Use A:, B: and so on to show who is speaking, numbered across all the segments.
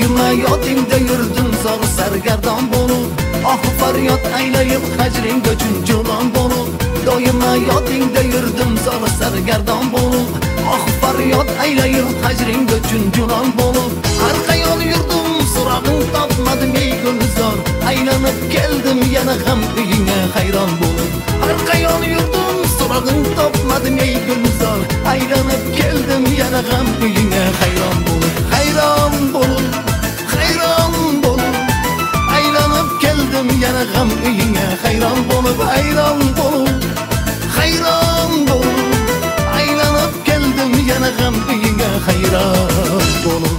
A: doima yodingda yurdim zor sargardon bo'lib, oh faryod aylayib hajring uchun jo'lon bo'lib, doima yodingda yurdim zor sargardon bo'lib, oh faryod aylayib hajring uchun jo'lon bo'lib, har qayon yurdim so'rag'ing topmadim ey gulzor, aylanib keldim yana ham uyingga hayron bo'lib, har qayon yurdim so'rag'ing topmadim ey gulzor, aylanib keldim yana ham uyingga hayron bo'lib, hayron bo'lib, hayron bo'lib, aylanib keldim yana ham uyingga hayron bo'lib, hayron bo'lib, hayron bo'lib, aylanib keldim yana ham uyingga hayron bo'lib.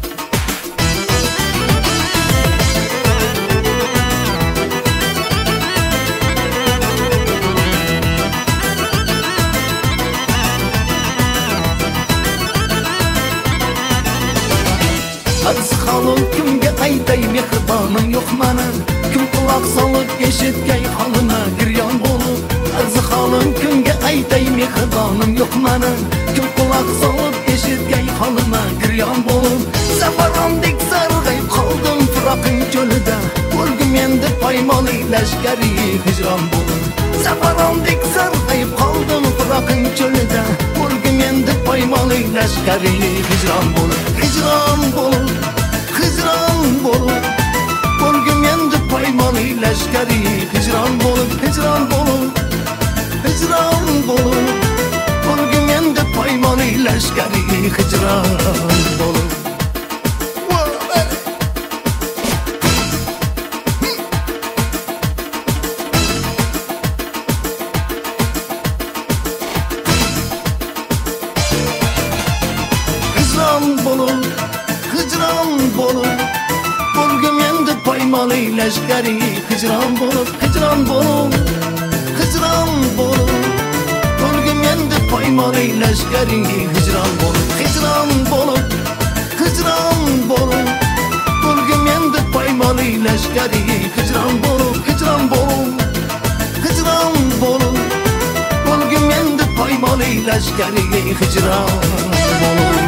A: Arz holim kimga aytay mehribonim yo'q mani, kim quloq solib eshitgay holima giryon bo'lib, arz holim kimga aytay mehribonim yo'q mani, kim quloq solib eshitgay holima giryon bo'lib, safarondek sarg'ayib qoldim firoqing cho'lida, o'lgim endi poymoli lashkari hijron bo'lib, safarondek sarg'ayib qoldim firoqing cho'lida, o'lgim endi poymoli lashkari hijron bo'lib, hijron bo'lib, hijron bo'lib, o'lgim endi poymoli lashkari hijron bo'lib, hijron bo'lib, hijron bo'lib, o'lgim endi poymoli lashkari hijron bo'lib. Hijron bo'lib, hijron bo'lib, o'lgim endi poymoli lashkari hijron bo'lib, hijron bo'lib, hijron bo'lib, o'lgim endi poymoli lashkari hijron bo'lib, hijron bo'lib, hijron bo'lib, o'lgim endi poymoli lashkari hijron bo'lib, hijron bo'lib, hijron bo'lib, o'lgim endi poymoli lashkari hijron bo'lib.